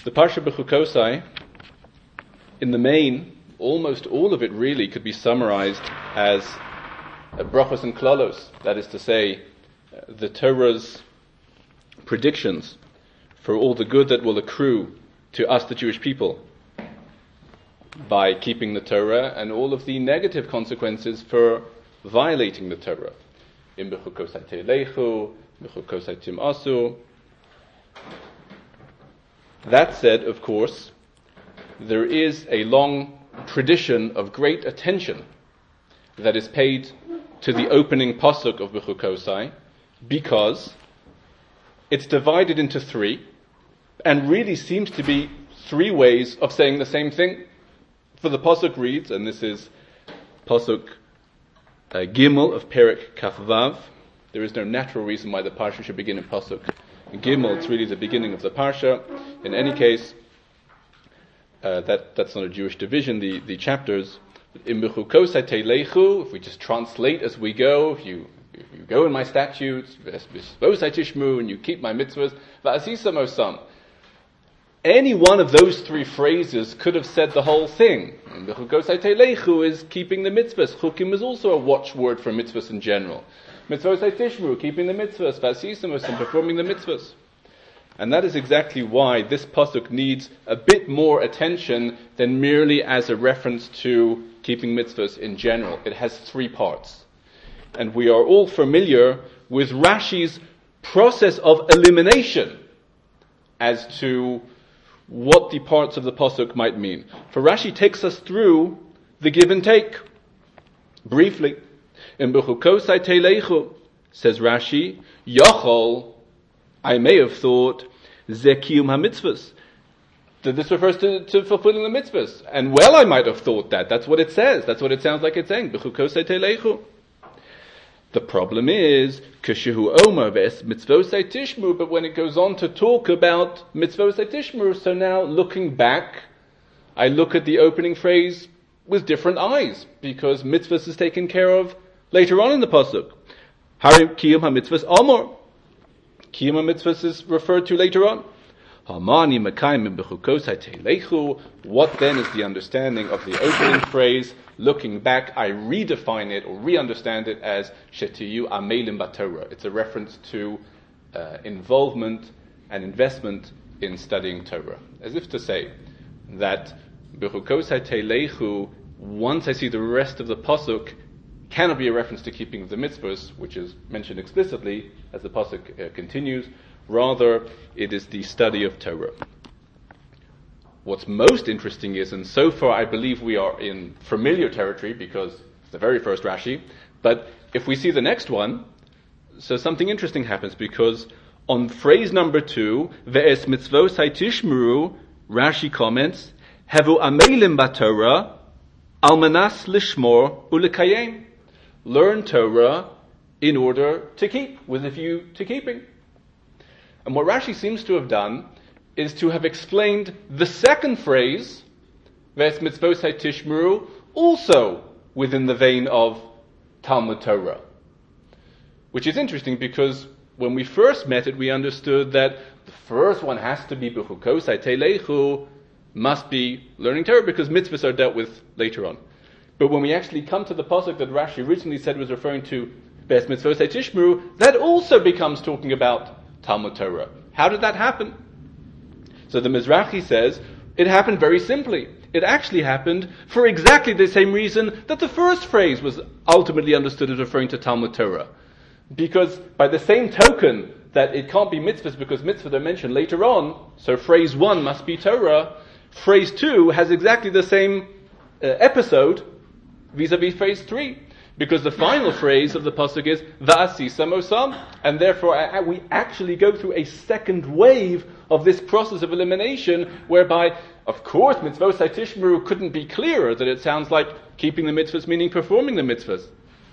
The Parsha B'Chukosai, in the main, almost all of it really could be summarized as brachos and klalos, that is to say, the Torah's predictions for all the good that will accrue to us, the Jewish people, by keeping the Torah, and all of the negative consequences for violating the Torah. In B'Chukosai Teilechu, B'Chukosai Timasu. That said, of course, there is a long tradition of great attention that is paid to the opening pasuk of B'Chukosai, because it's divided into three, and really seems to be three ways of saying the same thing. For the pasuk reads, and this is pasuk Gimel of Perek Kaf Vav. There is no natural reason why the parsha should begin in pasuk Gimel. It's really the beginning of the parsha. In any case, that's not a Jewish division. The chapters in B'Chukosai Teilechu, if we just translate as we go, if you go in my statutes, V'esvosai Tishmu, and you keep my mitzvahs, V'asisam osam. Any one of those three phrases could have said the whole thing. And B'Chukosai Teilechu is keeping the mitzvahs. Chukim is also a watchword for mitzvahs in general. Mitzvosai Tishmu, keeping the mitzvahs. V'asisam osam, performing the mitzvahs. And that is exactly why this pasuk needs a bit more attention than merely as a reference to keeping mitzvahs in general. It has three parts. And we are all familiar with Rashi's process of elimination as to what the parts of the pasuk might mean. For Rashi takes us through the give and take. Briefly, in B'Chukosai Teilechu, says Rashi, Yachol, I may have thought, Zekiyum HaMitzvahs, that this refers to fulfilling the mitzvahs. And well, I might have thought that. That's what it says. That's what it sounds like it's saying. B'Chukosai Teilechu. The problem is, Keshehu Omer Ves Mitzvosai Tishmu, but when it goes on to talk about Mitzvosai Tishmu, so now looking back, I look at the opening phrase with different eyes, because mitzvahs is taken care of later on in the pasuk. Harim Kiyum HaMitzvahs Amor. Kiyum HaMitzvahs is referred to later on. Hamani Mekayim B'Chukosai Teilechu. What then is the understanding of the opening phrase? Looking back, I redefine it or re-understand it as Shetiyu Amelim Batorah. It's a reference to involvement and investment in studying Torah. As if to say that B'Chukosai Teilechu, once I see the rest of the pasuk, cannot be a reference to keeping of the mitzvahs, which is mentioned explicitly as the pasuk continues. Rather, it is the study of Torah. What's most interesting is, and so far I believe we are in familiar territory because it's the very first Rashi, but if we see the next one, so something interesting happens, because on phrase number 2, Ve'es mitzvosai tishmuru, Rashi comments, Hevu amelim batorah, almanas lishmor ulekayem. Learn Torah in order to keep, with a view to keeping. And what Rashi seems to have done is to have explained the second phrase, Ves mitzvosai tishmuru, also within the vein of Talmud Torah. Which is interesting, because when we first met it, we understood that the first one has to be B'Chukosai Teilechu, must be learning Torah, because mitzvahs are dealt with later on. But when we actually come to the pasuk that Rashi originally said was referring to Ves mitzvosai tishmuru, that also becomes talking about Talmud Torah. How did that happen? So the Mizrahi says, it happened very simply. It actually happened for exactly the same reason that the first phrase was ultimately understood as referring to Talmud Torah. Because by the same token that it can't be mitzvahs because mitzvahs are mentioned later on, so phrase 1 must be Torah, phrase 2 has exactly the same episode vis-a-vis phrase 3. Because the final phrase of the pasuk is Va'asisam osam, and therefore we actually go through a second wave of this process of elimination, whereby, of course, mitzvosai tishmuru couldn't be clearer, that it sounds like keeping the mitzvahs meaning performing the mitzvahs.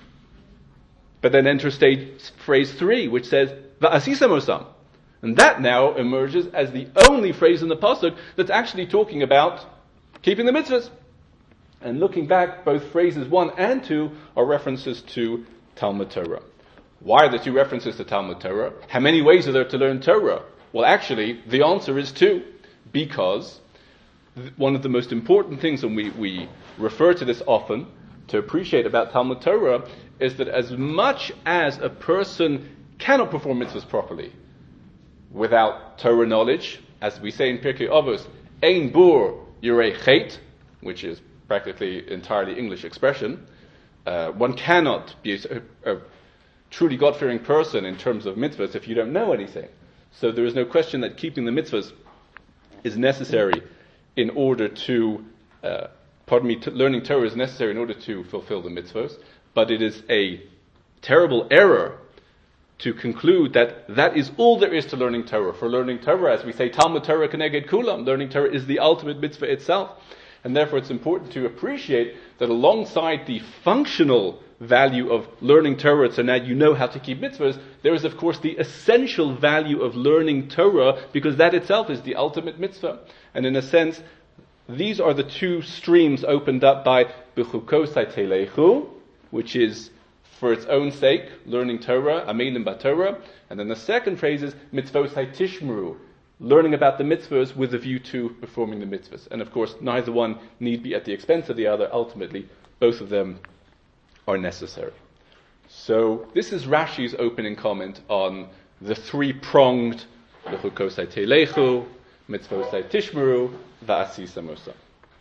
But then enters phrase 3, which says Va'asisam osam, and that now emerges as the only phrase in the pasuk that's actually talking about keeping the mitzvahs. And looking back, both phrases 1 and 2 are references to Talmud Torah. Why are the two references to Talmud Torah? How many ways are there to learn Torah? Well, actually, the answer is 2. because one of the most important things, and we refer to this often, to appreciate about Talmud Torah, is that as much as a person cannot perform mitzvahs properly without Torah knowledge, as we say in Pirkei Avos, Ein bur yirei chet, which is practically entirely English expression, one cannot be a truly God-fearing person in terms of mitzvahs if you don't know anything. So there is no question that keeping the mitzvahs is necessary in order to, learning Torah is necessary in order to fulfill the mitzvahs, but it is a terrible error to conclude that that is all there is to learning Torah. For learning Torah, as we say, Talmud Torah keneged kulam, learning Torah is the ultimate mitzvah itself. And therefore it's important to appreciate that alongside the functional value of learning Torah, so now you know how to keep mitzvahs, there is of course the essential value of learning Torah, because that itself is the ultimate mitzvah. And in a sense, these are the two streams opened up by B'chukosai Telechu, which is for its own sake, learning Torah, Amelim B'Torah, and then the second phrase is Mitzvosai Tishmeru, learning about the mitzvahs with a view to performing the mitzvahs. And of course, neither one need be at the expense of the other. Ultimately, both of them are necessary. So this is Rashi's opening comment on the three-pronged B'chukosai Telechu, Mitzvosai Tishmeru, Va'asisa Musa.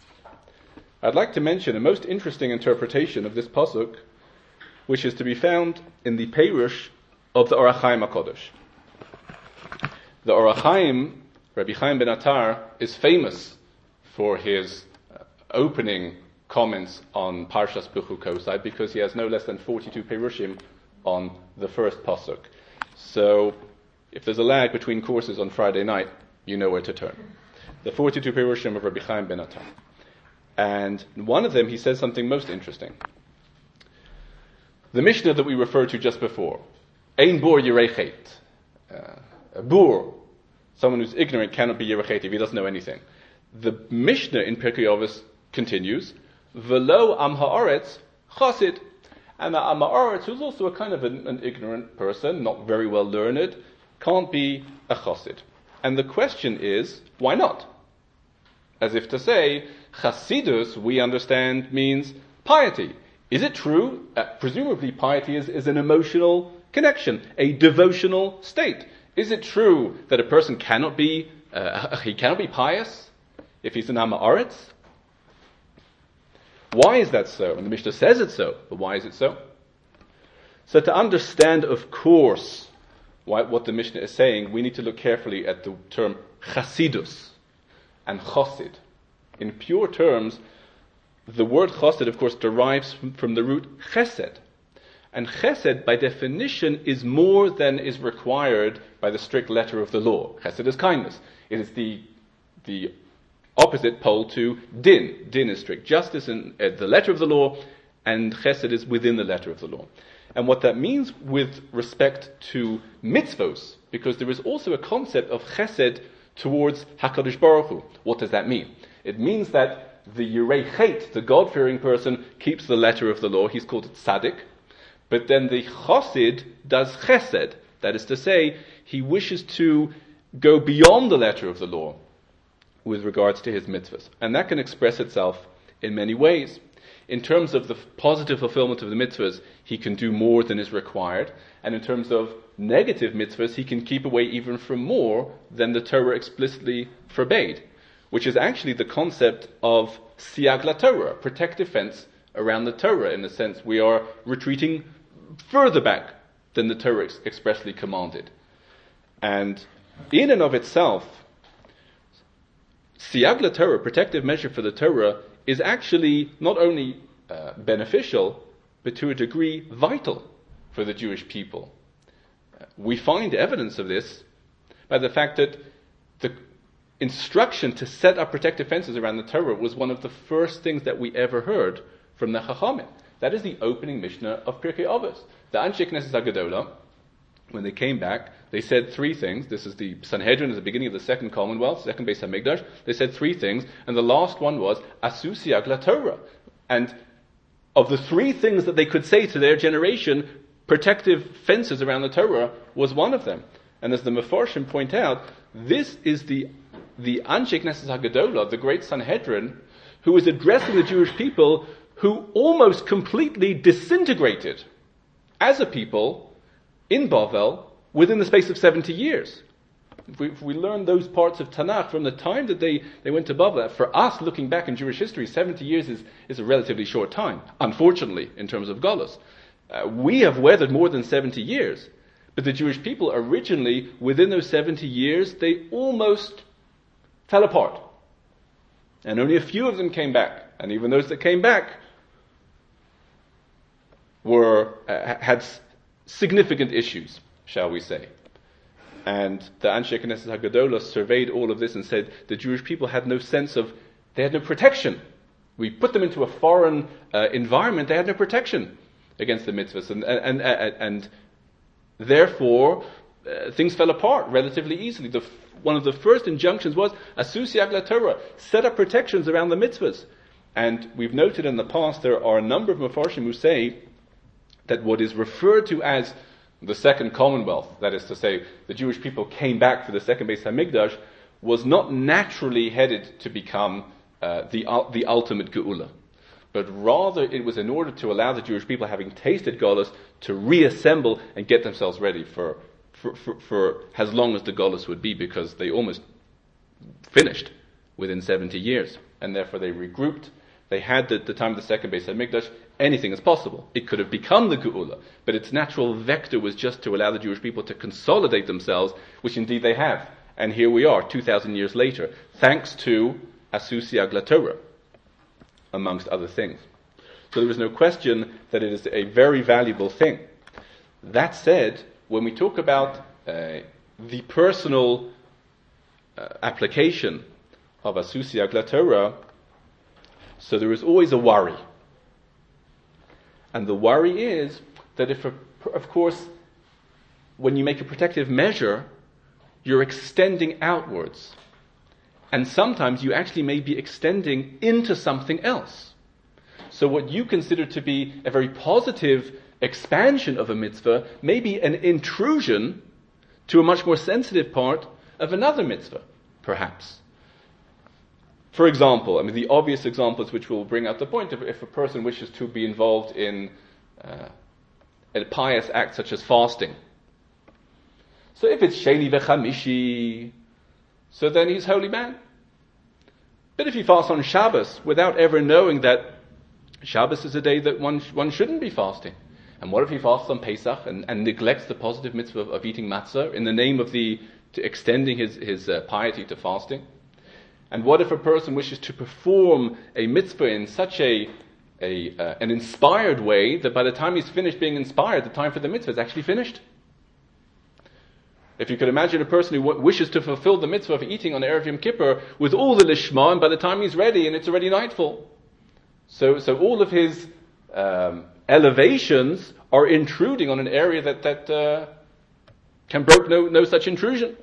I'd like to mention a most interesting interpretation of this pasuk, which is to be found in the Perush of the Orach Chaim HaKodesh. The Orach Chaim, Rabbi Chaim ben Attar, is famous for his opening comments on Parshas B'chukosai, because he has no less than 42 Perushim on the first pasuk. So, if there's a lag between courses on Friday night, you know where to turn. The 42 Perushim of Rabbi Chaim ben Attar. And in one of them he says something most interesting. The Mishnah that we referred to just before, Ein bur yirei chet. A bur, someone who's ignorant, cannot be yirei chet if he doesn't know anything. The Mishnah in Pirkei Avos continues, Velo am haaretz chasid. And the am haaretz, who's also a kind of an ignorant person, not very well learned, can't be a chasid. And the question is, why not? As if to say, Chasidus, we understand, means piety. Is it true? Presumably piety is an emotional connection, a devotional state. Is it true that a person cannot be pious if he's an Am Haaretz? Why is that so? And the Mishnah says it's so, but why is it so? So to understand, of course, what the Mishnah is saying, we need to look carefully at the term chasidus and chosid. In pure terms, the word chassid, of course, derives from the root chesed. And chesed, by definition, is more than is required by the strict letter of the law. Chesed is kindness. It is the opposite pole to din. Din is strict justice in the letter of the law, and chesed is within the letter of the law. And what that means with respect to mitzvos, because there is also a concept of chesed towards HaKadosh Baruch Hu. What does that mean? It means that the Yirei Chet, the God-fearing person, keeps the letter of the law. He's called tzaddik. But then the Chosid does chesed. That is to say, he wishes to go beyond the letter of the law with regards to his mitzvahs. And that can express itself in many ways. In terms of the positive fulfillment of the mitzvahs, he can do more than is required. And in terms of negative mitzvahs, he can keep away even from more than the Torah explicitly forbade, which is actually the concept of siyag la Torah, protective fence around the Torah. In a sense, we are retreating further back than the Torah expressly commanded. And in and of itself, siyag la Torah, protective measure for the Torah, is actually not only beneficial, but to a degree vital for the Jewish people. We find evidence of this by the fact that the instruction to set up protective fences around the Torah was one of the first things that we ever heard from the Chachamim. That is the opening Mishnah of Pirkei Avos. The Anshe Knesset HaGedolah, when they came back, they said three things. This is the Sanhedrin, at the beginning of the Second Commonwealth, Second Beis HaMikdash. They said three things, and the last one was Asu Siyag la Torah. And of the three things that they could say to their generation, protective fences around the Torah was one of them. And as the Mefarshim point out, this is the the Anshe Knesset HaGadolah, the great Sanhedrin, who was addressing the Jewish people who almost completely disintegrated as a people in Bavel within the space of 70 years. If we learn those parts of Tanakh from the time that they went to Bavel, for us, looking back in Jewish history, 70 years is a relatively short time, unfortunately, in terms of Golus. We have weathered more than 70 years, but the Jewish people originally, within those 70 years, they almost fell apart. And only a few of them came back. And even those that came back had significant issues, shall we say. And the Anshe Knesset HaGadolah surveyed all of this and said the Jewish people had no they had no protection. We put them into a foreign environment, they had no protection against the mitzvahs. And therefore, things fell apart relatively easily. One of the first injunctions was, Asu Siag LaTorah, set up protections around the mitzvahs. And we've noted in the past there are a number of Mefarshim who say that what is referred to as the Second Commonwealth, that is to say, the Jewish people came back for the second Beis Hamikdash, was not naturally headed to become the ultimate Geula, but rather it was in order to allow the Jewish people, having tasted Golus, to reassemble and get themselves ready for as long as the Golus would be, because they almost finished within 70 years, and therefore they regrouped. They had at the time of the second Beis Hamikdash, anything is possible. It could have become the Geula, but its natural vector was just to allow the Jewish people to consolidate themselves, which indeed they have. And here we are, 2,000 years later, thanks to Asu Siag LaTorah, amongst other things. So there is no question that it is a very valuable thing. That said, when we talk about the personal application of Asu Siag LaTorah, so there is always a worry. And the worry is that of course, when you make a protective measure, you're extending outwards. And sometimes you actually may be extending into something else. So what you consider to be a very positive expansion of a mitzvah may be an intrusion to a much more sensitive part of another mitzvah, perhaps. For example, the obvious examples which will bring out the point, if a person wishes to be involved in a pious act such as fasting. So if it's Sheni v'Chamishi, so then he's holy man. But if he fasts on Shabbos without ever knowing that Shabbos is a day that one shouldn't be fasting, and what if he fasts on Pesach and neglects the positive mitzvah of eating matzah in the name of extending his piety to fasting? And what if a person wishes to perform a mitzvah in such an inspired way that by the time he's finished being inspired, the time for the mitzvah is actually finished? If you could imagine a person who wishes to fulfill the mitzvah of eating on Erev Yom Kippur with all the lishma, and by the time he's ready and it's already nightfall. So all of his elevations are intruding on an area that can brook no such intrusion.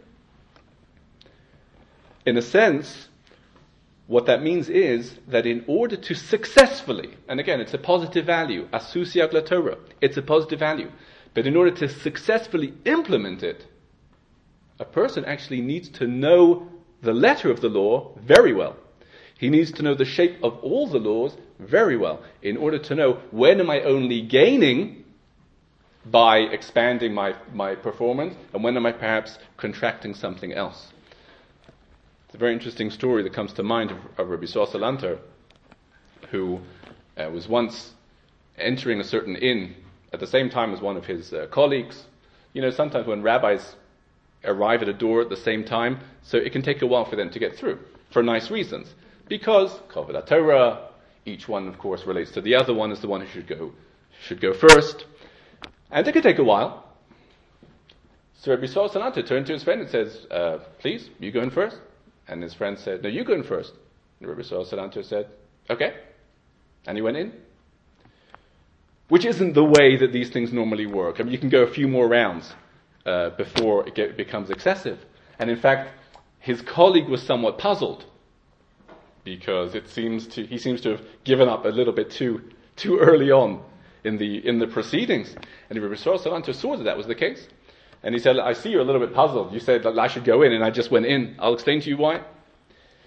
In a sense, what that means is that in order to successfully, and again, it's a positive value, Asu Siag LaTorah, it's a positive value, but in order to successfully implement it, a person actually needs to know the letter of the law very well. He needs to know the shape of all the laws very well in order to know when am I only gaining by expanding my performance, and when am I perhaps contracting something else. It's a very interesting story that comes to mind of Rabbi Yisrael Salanter, who was once entering a certain inn at the same time as one of his colleagues. Sometimes when rabbis arrive at a door at the same time, so it can take a while for them to get through, for nice reasons. Because, Kavod HaTorah, each one, of course, relates to the other one as the one who should go first. And it can take a while. So Rabbi Yisrael Salanter turned to his friend and says, please, you go in first. And his friend said, no, you go in first. And Rabbi Yisrael Salanter said, okay. And he went in. Which isn't the way that these things normally work. You can go a few more rounds before it becomes excessive. And in fact, his colleague was somewhat puzzled, because he seems to have given up a little bit too early on in the proceedings. And Rabbi Yisrael Salanter saw that was the case. And he said, I see you're a little bit puzzled. You said that I should go in, and I just went in. I'll explain to you why.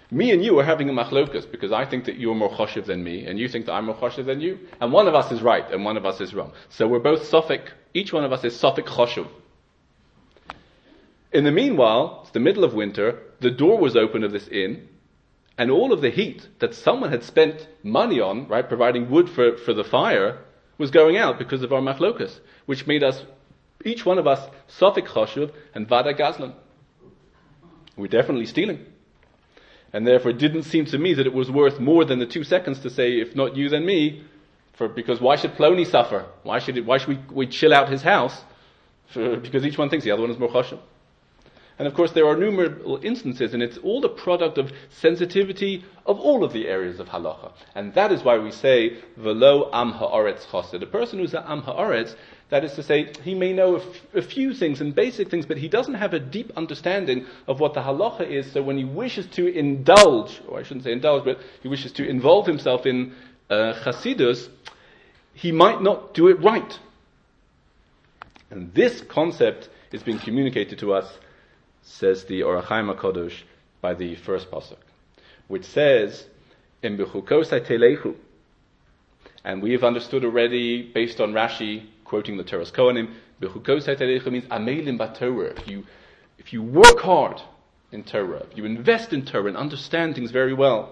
Me and you are having a machlokas because I think that you're more choshev than me, and you think that I'm more choshev than you, and one of us is right and one of us is wrong. So we're both sofik. Each one of us is sofik choshev. In the meanwhile, it's the middle of winter. The door was open of this inn, and all of the heat that someone had spent money on, right, providing wood for the fire, was going out because of our machlokas, which made us, each one of us, sofik choshev and vada gazlan. We're definitely stealing. And therefore it didn't seem to me that it was worth more than the 2 seconds to say, if not you, then me, because why should Plony suffer? Why should we chill out his house? Because each one thinks the other one is more choshev. And of course there are numerous instances, and it's all the product of sensitivity of all of the areas of halacha. And that is why we say, v'lo am ha'aretz chassid. A person who's an am ha'aretz, that is to say, he may know a few things and basic things, but he doesn't have a deep understanding of what the halacha is. So when he wishes to indulge, or I shouldn't say indulge, but he wishes to involve himself in chasidus, he might not do it right. And this concept is being communicated to us, says the Orach Chaim HaKadosh, by the first pasuk, which says, "Im b'chukosai telechu," and we have understood already, based on Rashi quoting the Torah's Kohanim, b'chukosai telechu means amelim b'Torah. If you work hard in Torah, if you invest in Torah and understand things very well,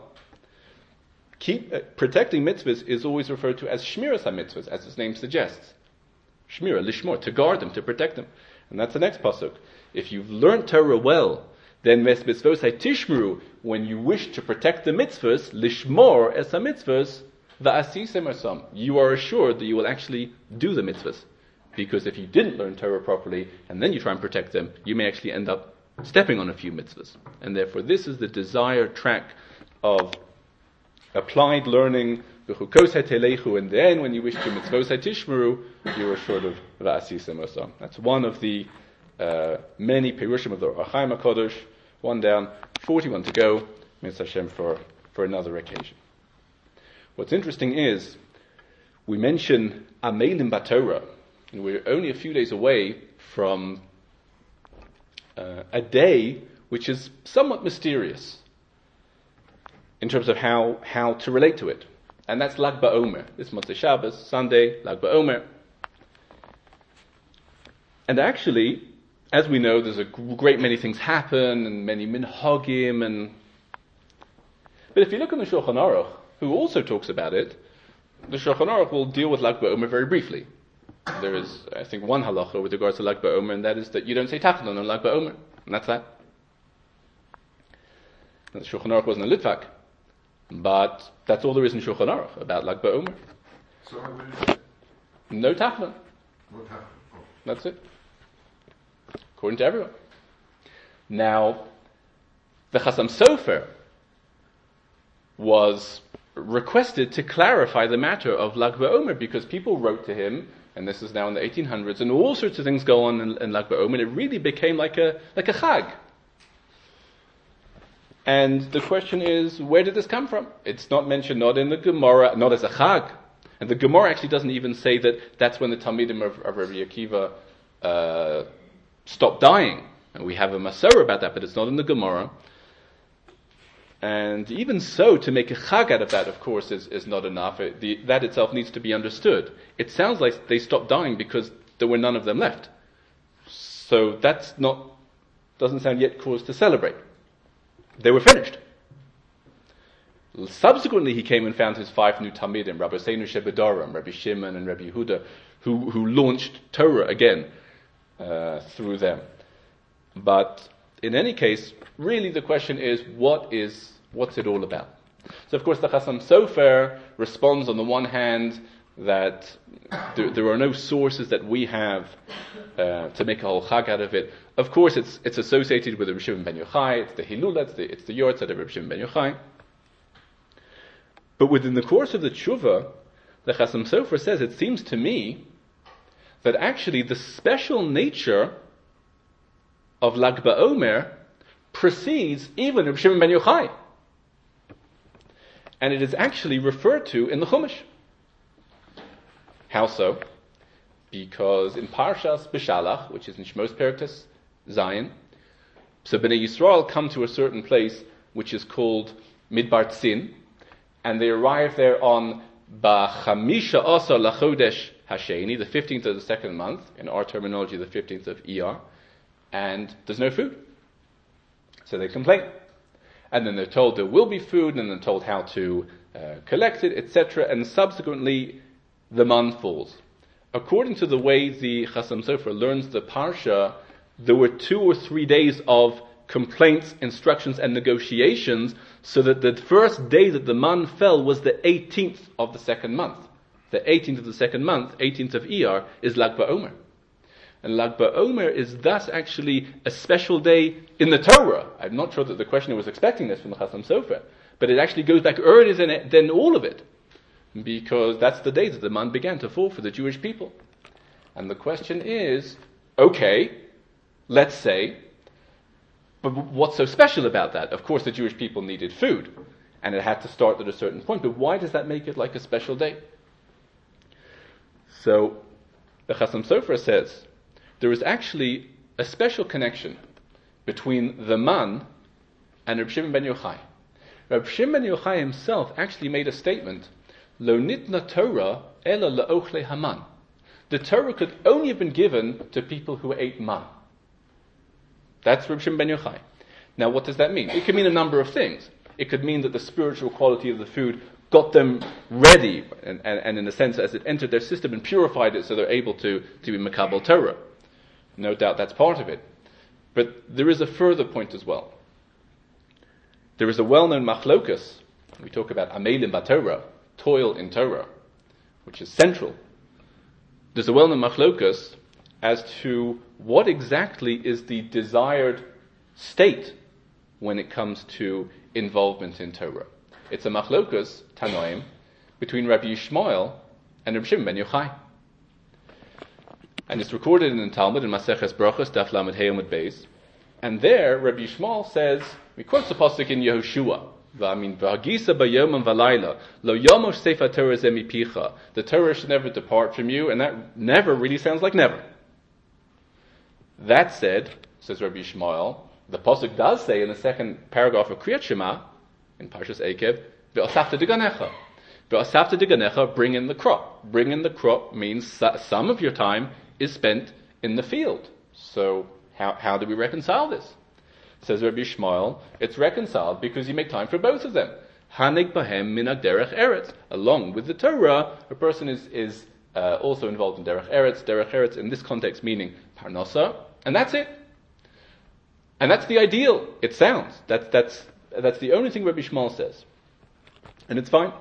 protecting mitzvahs is always referred to as shmiras ha-mitzvahs, as its name suggests. Shmira, lishmor, to guard them, to protect them. And that's the next pasuk. If you've learned Torah well, then mes mitzvosai tishmeru, when you wish to protect the mitzvahs, lishmor es ha-mitzvahs, va'asisem asam, you are assured that you will actually do the mitzvahs. Because if you didn't learn Torah properly, and then you try and protect them, you may actually end up stepping on a few mitzvahs. And therefore this is the desired track of applied learning, and then when you wish to mitzvosai tishmeru, you are assured of va'asisem asam. That's one of the many perushim of the Orach Chaim HaKadosh. One down, 41 to go. Mitzvah Hashem for another occasion. What's interesting is we mention Amelim Batorah, and we're only a few days away from a day which is somewhat mysterious in terms of how to relate to it, and that's Lag BaOmer. This Motzei Shabbos, Sunday, Lag BaOmer. And actually, as we know, there's a great many things happen, and many minhagim, but if you look in the Shulchan Aruch, who also talks about it, the Shulchan Aruch will deal with Lag BaOmer very briefly. There is, I think, one halacha with regards to Lag BaOmer, and that is that you don't say Tachlon on Lag BaOmer, and that's that. And the Shulchan Aruch wasn't a Litvak, but that's all there is in Shulchan Aruch about Lag BaOmer. So what is it? No Tachlon. What happened? Oh. That's it. According to everyone. Now, the Chasam Sofer was requested to clarify the matter of Lag BaOmer because people wrote to him, and this is now in the 1800s, and all sorts of things go on in Lag BaOmer, and it really became like a chag. And the question is, where did this come from? It's not mentioned, not in the Gemara, not as a chag. And the Gemara actually doesn't even say that that's when the Talmidim of Rabbi Akiva stopped dying. And we have a Masorah about that, but it's not in the Gemara. And even so, to make a chag out of that, of course, is not enough. That itself needs to be understood. It sounds like they stopped dying because there were none of them left. So doesn't sound yet cause to celebrate. They were finished. Subsequently, he came and found his 5 new Talmidim, Rabbi Seinu Shebedarim, Rabbi Shimon and Rabbi Yehuda, who launched Torah again through them. But in any case, really the question is, what's it all about? So of course the Chasam Sofer responds on the one hand that there are no sources that we have to make a whole chag out of it. Of course it's associated with Reb Shimon ben Yochai, it's the Hilula, it's the Yortzeit of Reb Shimon ben Yochai. But within the course of the tshuva, the Chasam Sofer says, it seems to me that actually the special nature of Lag BaOmer precedes even Reb Shimon ben Yochai. And it is actually referred to in the Chumash. How so? Because in Parshas B'Shalach, which is in Shmos Periktas Zion, so Bnei Yisrael come to a certain place, which is called Midbar Tzin, and they arrive there on B'chamisha Asar Lachodesh Hasheni, the 15th of the second month, in our terminology, the 15th of Iyar, and there's no food. So they complain. And then they're told there will be food, and then they're told how to collect it, etc., and subsequently the man falls. According to the way the Chasam Sofer learns the Parsha, there were 2 or 3 days of complaints, instructions, and negotiations, so that the first day that the man fell was the 18th of the second month. The 18th of the second month, 18th of Iyar, is Lag BaOmer. And Lag BaOmer is thus actually a special day in the Torah. I'm not sure that the questioner was expecting this from the Chasam Sofer, but it actually goes back earlier than all of it, because that's the day that the man began to fall for the Jewish people. And the question is, okay, let's say, but what's so special about that? Of course, the Jewish people needed food, and it had to start at a certain point, but why does that make it like a special day? So, the Chasam Sofer says, there is actually a special connection between the man and Reb Shimon ben Yochai. Reb Shimon ben Yochai himself actually made a statement, Lo nitna Torah ela la'ochle haman. The Torah could only have been given to people who ate man. That's Reb Shimon ben Yochai. Now, what does that mean? It could mean a number of things. It could mean that the spiritual quality of the food got them ready, and in a sense, as it entered their system and purified it, so they're able to be Makabel Torah. No doubt that's part of it. But there is a further point as well. There is a well-known machlokas. We talk about Amelim BaTorah, toil in Torah, which is central. There's a well-known machlokas as to what exactly is the desired state when it comes to involvement in Torah. It's a machlokas, Tanoim, between Rabbi Yishmael and Rabbi Shimon ben Yochai. And it's recorded in the Talmud, in Maseches Brachos, Daf Lamed Hey Amud Beis. And there, Rabbi Yishmael says, we quote the pasuk in Yehoshua, V'hagisa b'yomam v'layla, lo yomosh sefer Torah ze mipicha. The Torah should never depart from you, and that never really sounds like never. That said, says Rabbi Yishmael, the pasuk does say in the second paragraph of Kriyat Shema, in Parshas Eikev, Ve'asafta deganecha. Ve'asafta deganecha, bring in the crop. Bring in the crop means some of your time is spent in the field. So how do we reconcile this? Says Rabbi Yishmael, it's reconciled because you make time for both of them. Hanig bahem minag derech eretz. Along with the Torah, a person is also involved in derech eretz. Derech eretz in this context meaning parnasa, and that's it. And that's the ideal. It sounds. That's the only thing Rabbi Yishmael says. And it's fine.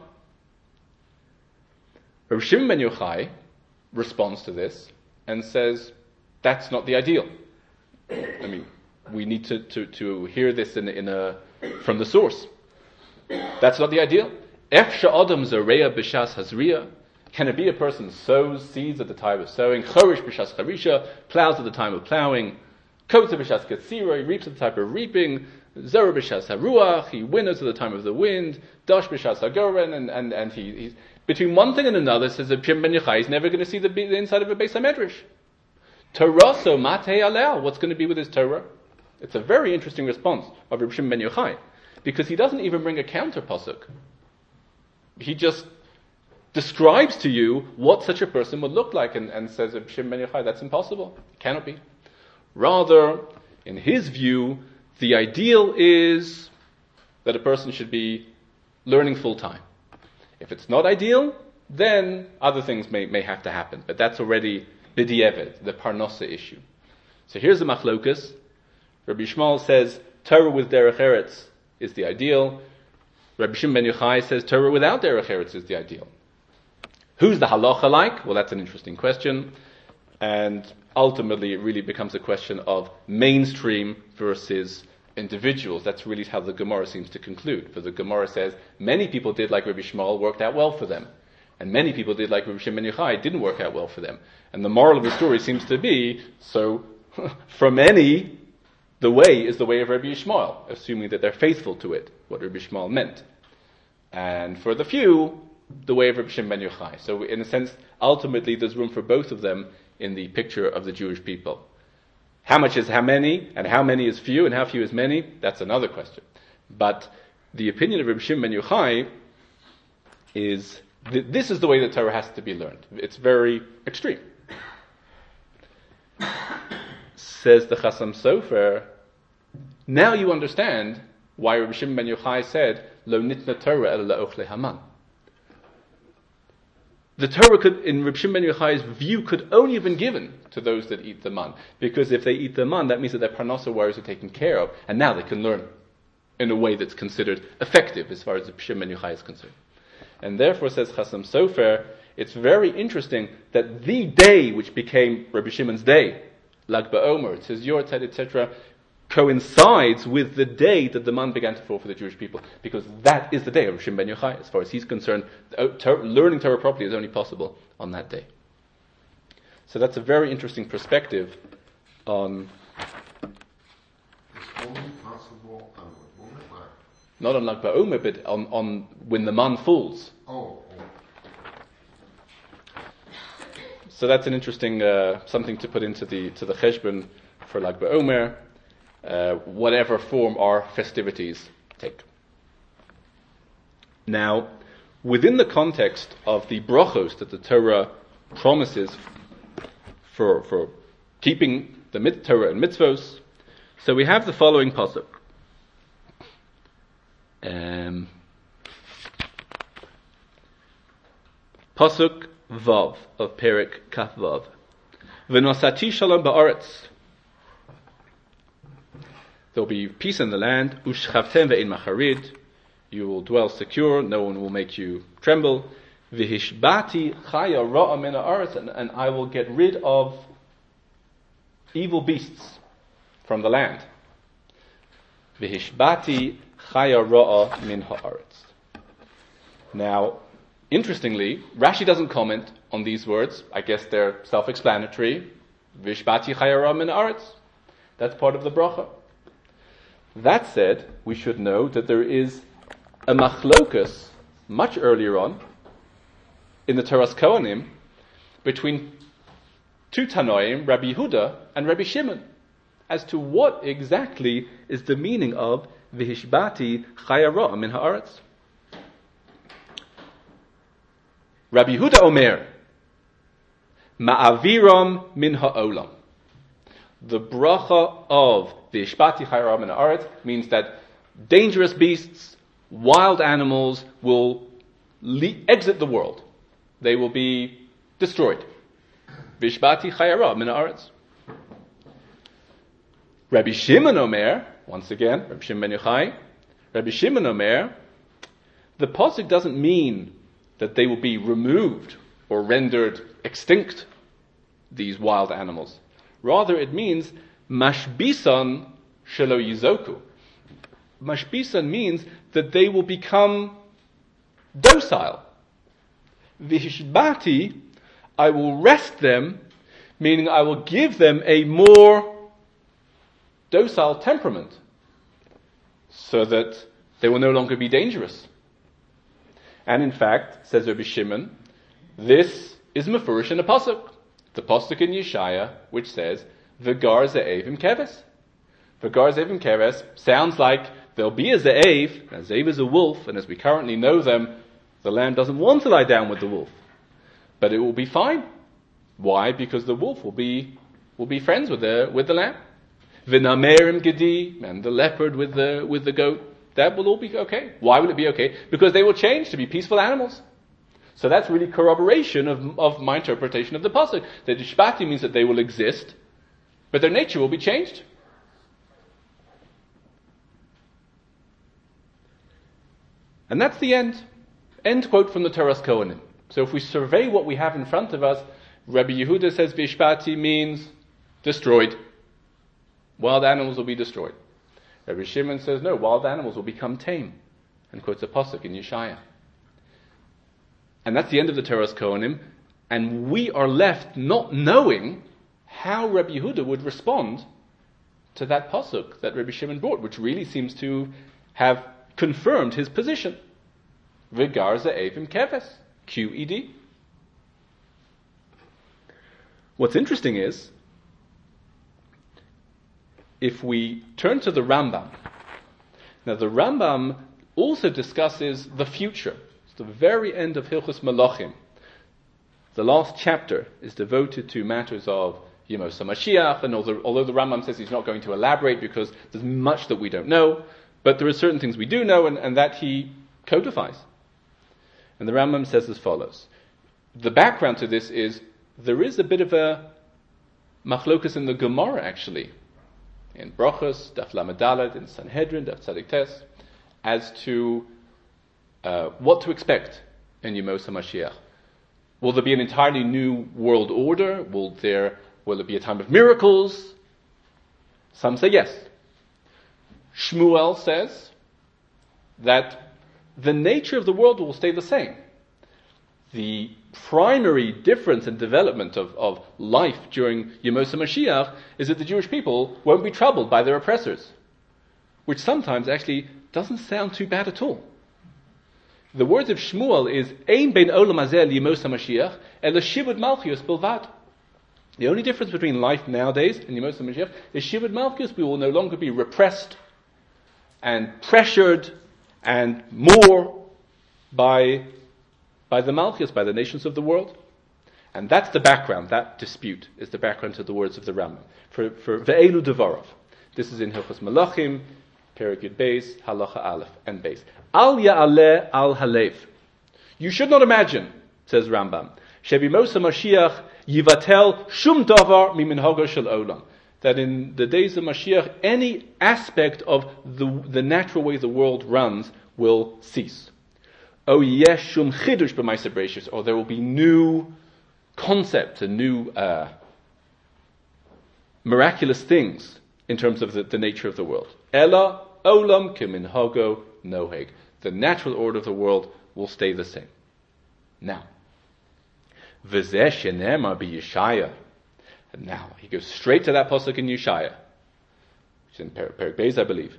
Rabbi Shimon ben Yochai responds to this and says, that's not the ideal. I mean, we need to hear this from the source. That's not the ideal. Efsha adam zareya b'shas hazriya. Can it be a person sows seeds at the time of sowing, chorish b'shas charisha, plows at the time of plowing, kotza b'shas katsira, he reaps at the time of reaping, zera b'shas haruach, he winnows at the time of the wind, dash b'shas hagoren, and he's between one thing and another, says that Shimon ben Yochai is never going to see the inside of a Beis HaMedrash. Torah so matei alel, what's going to be with his Torah? It's a very interesting response of Reb Shimon ben Yochai, because he doesn't even bring a counter pasuk. He just describes to you what such a person would look like, and says, Reb Shimon ben Yochai, that's impossible. It cannot be. Rather, in his view, the ideal is that a person should be learning full time. If it's not ideal, then other things may have to happen. But that's already b'di'evet, the parnosa issue. So here's the machlokas. Rabbi Yishmael says Torah with derech eretz is the ideal. Rabbi Shimon ben Yochai says Torah without derech eretz is the ideal. Who's the halacha like? Well, that's an interesting question. And ultimately it really becomes a question of mainstream versus individuals. That's really how the Gemara seems to conclude. For the Gemara says, many people did like Rabbi Yishmael, worked out well for them. And many people did like Rabbi Shimon ben Yochai, didn't work out well for them. And the moral of the story seems to be, so, for many, the way is the way of Rabbi Yishmael, assuming that they're faithful to it, what Rabbi Yishmael meant. And for the few, the way of Rabbi Shimon ben Yochai. So in a sense, ultimately there's room for both of them in the picture of the Jewish people. How much is how many, and how many is few, and how few is many, that's another question. But the opinion of Rabbi Shimon ben Yochai is this is the way the Torah has to be learned. It's very extreme. Says the Chasam Sofer, now you understand why Rabbi Shimon ben Yochai said, Lo nitna Torah el la'ochle Haman. The Torah could, in Rabbi Shimon ben Yochai's view, could only have been given to those that eat the man. Because if they eat the man, that means that their parnasa worries are taken care of, and now they can learn in a way that's considered effective as far as Rabbi Shimon ben Yochai is concerned. And therefore, says Chasam Sofer, it's very interesting that the day which became Rabbi Shimon's day, Lag BaOmer, it says Yortzeit, etc., coincides with the day that the man began to fall for the Jewish people, because that is the day of Rabbi Shimon ben Yochai. As far as he's concerned, learning Torah properly is only possible on that day. So that's a very interesting perspective on... It's only possible on what moment? Not on Lag BaOmer, but on when the man falls. Oh. So that's an interesting something to put into the cheshbon for Lag BaOmer, whatever form our festivities take. Now, within the context of the brachos that the Torah promises for keeping the Torah and mitzvos, so we have the following pasuk. Pasuk Vav of Perek Kaf Vav. V'nosati shalom ba'aretz. There will be peace in the land. Ushchavtem ve'in macharid. You will dwell secure. No one will make you tremble. V'hishbati chaya ra'a min ha'aretz. And I will get rid of evil beasts from the land. V'hishbati chaya ra'a min ha'aretz. Now, interestingly, Rashi doesn't comment on these words. I guess they're self-explanatory. V'hishbati chaya ra'a min ha'aretz. That's part of the bracha. That said, we should know that there is a machlokus much earlier on in the Toras Kohanim between two Tanoim, Rabbi Yehuda and Rabbi Shimon, as to what exactly is the meaning of V'hishbati chaya ra'a min ha'aretz. Rabbi Yehuda Omer, Ma'aviram min ha'olam. The bracha of the Ishbati Chaya Ra'a min ha'aretz means that dangerous beasts, wild animals will exit the world. They will be destroyed. V'ishbati Chaya Ra'a min ha'aretz. Rabbi Shimon Omer, once again, Rabbi Shimon ben Yochai, Rabbi Shimon Omer, the pasuk doesn't mean that they will be removed or rendered extinct, these wild animals. Rather, it means mashbisan shelo yizoku. Mashbisan means that they will become docile. V'hishbati, I will rest them, meaning I will give them a more docile temperament, so that they will no longer be dangerous. And in fact, says Rabbi Shimon, this is mefurish in a pasuk. The pasuk in Yeshaya, which says, V'gar ze'evim keves. V'gar ze'evim keves sounds like there'll be a ze'ev, and a ze'ev is a wolf, and as we currently know them, the lamb doesn't want to lie down with the wolf. But it will be fine. Why? Because the wolf will be friends with the lamb. V'namerim gedi, and the leopard with the goat. That will all be okay. Why will it be okay? Because they will change to be peaceful animals. So that's really corroboration of my interpretation of the pasuk. That Ishbati means that they will exist, but their nature will be changed. And that's the end. End quote from the Toras Kohanim. So if we survey what we have in front of us, Rabbi Yehuda says V'ishbati means destroyed. Wild animals will be destroyed. Rabbi Shimon says no, wild animals will become tame, and quotes a pasuk in Yeshaya. And that's the end of the Toras Kohanim, and we are left not knowing how Rabbi Yehuda would respond to that pasuk that Rabbi Shimon brought, which really seems to have confirmed his position. V'gar ze'evim keves, QED. What's interesting is, if we turn to the Rambam Now the Rambam also discusses the future. It's the very end of Hilchos Malachim. The last chapter is devoted to matters of Yemos HaMashiach, and although the Rambam says he's not going to elaborate because there's much that we don't know, but there are certain things we do know, and that he codifies. And the Rambam says as follows. The background to this is there is a bit of a machlokas in the Gemara, actually, in Brachos, Daf Lamed Daled, in Sanhedrin, Daf Tzadik Tes, as to what to expect in Yemos HaMashiach. Will there be an entirely new world order? Will it be a time of miracles? Some say yes. Shmuel says that the nature of the world will stay the same. The primary difference in development of life during Yemos HaMashiach is that the Jewish people won't be troubled by their oppressors, which sometimes actually doesn't sound too bad at all. The words of Shmuel is Ein ben olam hazeh Yemos HaMashiach ela shivud malchius bilvad. The only difference between life nowadays and Yemos HaMashiach is shivud malchius. We will no longer be repressed and pressured and more by the malchius, by the nations of the world. And that's the background. That dispute is the background to the words of the Rambam. For ve'elu devarov. This is in Hilchos Malachim, Perek Yud Beis, Halacha Aleph and Beis. Al ya'aleh al halev. You should not imagine, says Rambam, Shebimos HaMashiach yivatel shum davar miminhago shel olam. That in the days of Mashiach, any aspect of the natural way the world runs will cease. O yesh shum chidush b'ma'aseh bereishis, or there will be new concepts and new miraculous things in terms of the nature of the world. Ela olam kiminhago noheg. The natural order of the world will stay the same. Now, v'zeh shenemar b'Yeshaya. And now he goes straight to that pasuk in Yeshaya, which is in Perek Beis, I believe.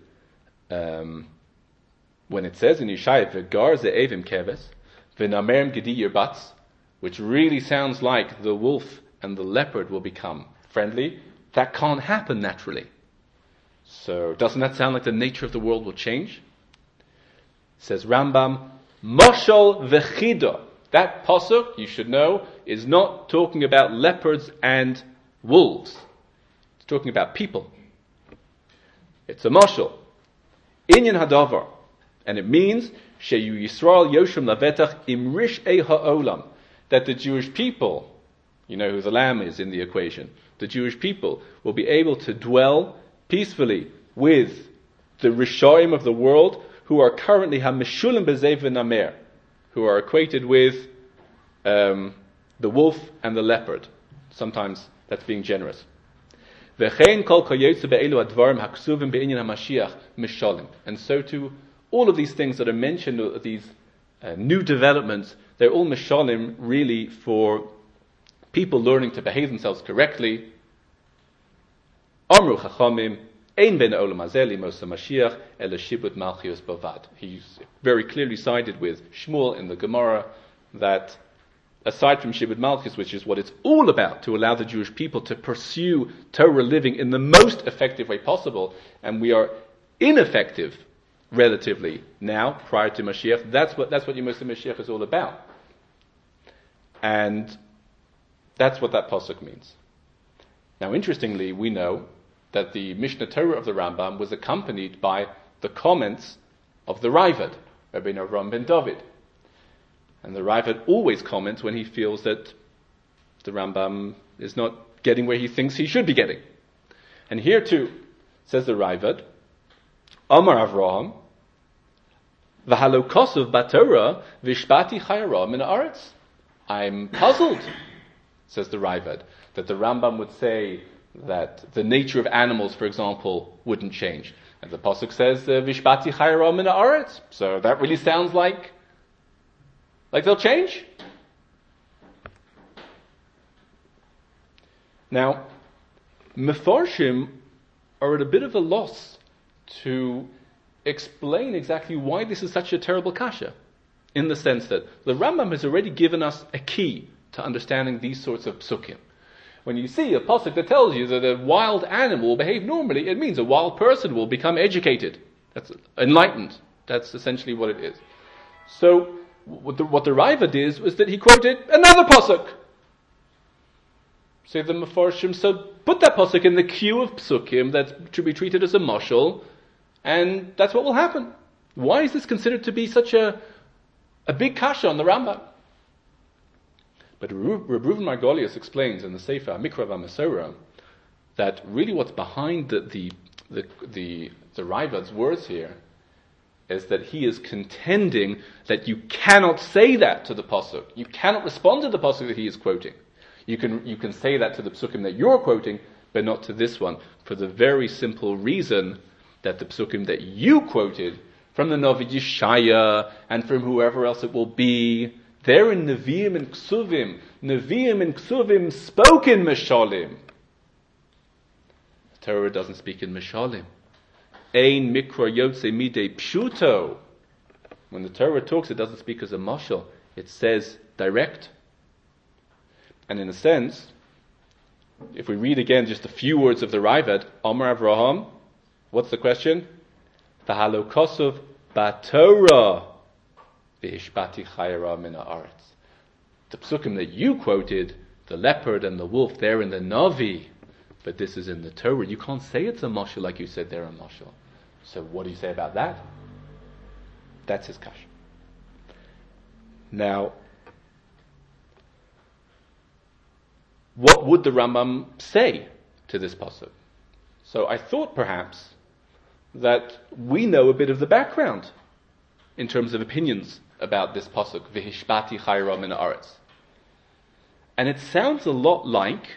When it says in Yeshaya, "V'gar ze'evim keves, v'namerim gedi yirbats," which really sounds like the wolf and the leopard will become friendly, that can't happen naturally. So doesn't that sound like the nature of the world will change? Says Rambam, Moshel v'chida. That pasuk, you should know, is not talking about leopards and wolves. It's talking about people. It's a moshel. Inyan hadavar. And it means, Sheyu Yisrael Yoshim Lavetach Imrish E Ha'olam. That the Jewish people, you know who the lamb is in the equation, the Jewish people will be able to dwell peacefully with the Rishoim of the world, who are currently HaMeshulim Bezev v'Namer, who are equated with the wolf and the leopard. Sometimes that's being generous. And so too, all of these things that are mentioned, these new developments, they're all mishalim really for people learning to behave themselves correctly. Amru Chachamim, Ein ben olam hazeh Yemos HaMashiach ela shibud malchius bavad. He's very clearly sided with Shmuel in the Gemara that aside from shibud malchius, which is what it's all about, to allow the Jewish people to pursue Torah living in the most effective way possible, and we are ineffective relatively now, prior to Mashiach. That's what Yemos HaMashiach is all about. And that's what that pasuk means. Now, interestingly, we know that the Mishnah Torah of the Rambam was accompanied by the comments of the Ravad, Rabbi Avram ben David. And the Ravad always comments when he feels that the Rambam is not getting where he thinks he should be getting. And here too, says the Ravad, Amar Avraham, V'halo kosuv b'Torah v'shpati chayara min haaretz. I'm puzzled, says the Ravad, that the Rambam would say that the nature of animals, for example, wouldn't change. And the pasuk says, "Vishpati chayra min haaretz." So that really sounds like they'll change. Now, Mefarshim are at a bit of a loss to explain exactly why this is such a terrible kasha, in the sense that the Rambam has already given us a key to understanding these sorts of psukim. When you see a pasuk that tells you that a wild animal will behave normally, it means a wild person will become educated That's enlightened. That's essentially what it is. So, what the Raiva did was that he quoted another pasuk. Say the Mefarshim, so put that pasuk in the queue of psukim that should be treated as a mashal, and that's what will happen. Why is this considered to be such a big kasha on the Rambam? But Reb Reuven Margolius explains in the Sefer Mikra VaMesorah that really what's behind the Raiva's words here is that he is contending that you cannot say that to the pasuk. You cannot respond to the pasuk that he is quoting. You can say that to the psukim that you're quoting, but not to this one, for the very simple reason that the psukim that you quoted from the Navi Yeshaya and from whoever else it will be, they're in Nevi'im and Ksuvim. Nevi'im and Ksuvim spoke in Meshalim. The Torah doesn't speak in Meshalim. Ein mikra yotze midei pshuto. When the Torah talks, it doesn't speak as a mashal. It says direct. And in a sense, if we read again just a few words of the Raivad, Amar Avraham, what's the question? V'halo kosov b'Torah v'hishbati chayra min ha'aretz. The psukim that you quoted, the leopard and the wolf, they're in the Navi, but this is in the Torah. You can't say it's a mashal like you said they're a mashal. So what do you say about that? That's his kasha. Now, what would the Rambam say to this pasuk? So I thought perhaps that we know a bit of the background in terms of opinions about this pasuk, V'hishbati chayra min ha'aretz. And it sounds a lot like